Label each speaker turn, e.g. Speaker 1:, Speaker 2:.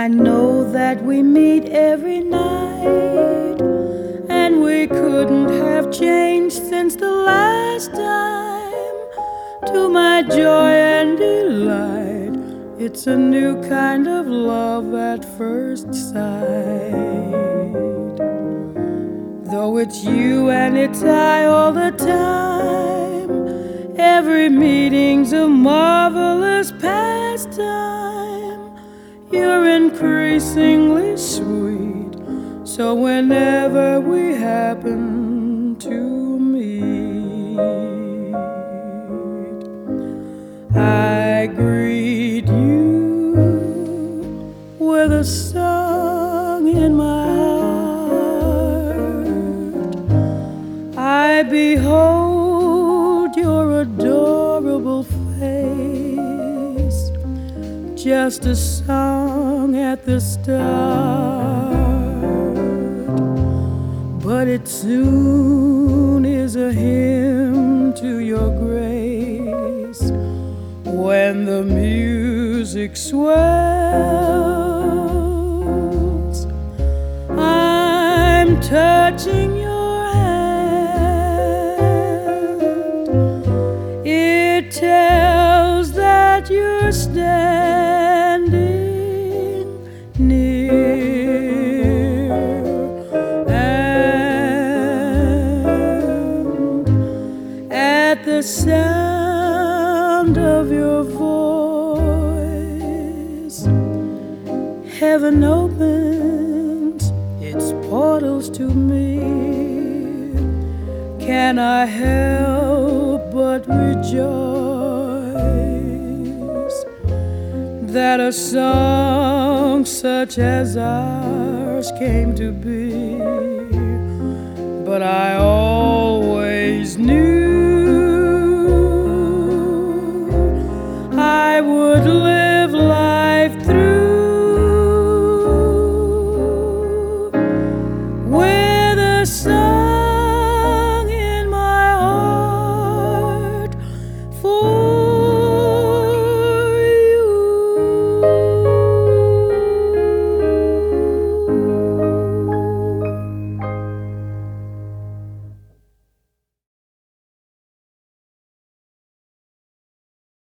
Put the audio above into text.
Speaker 1: I know that we meet every night, and we couldn't have changed since the last time. To my joy and delight, it's a new kind of love at first sight. Though it's you and it's I all the time, every meeting's a marvelous pastime. You're increasingly sweet, so whenever we happen to meet, I greet you with a song in my heart. I behold your adorable face, just a song at the start, but it soon is a hymn to your grace. When the music swells, I'm touching your hand. It tells that you're standing near, and at the sound of your voice, heaven opens its portals to me. Can I help but rejoice that a song such as ours came to be? But I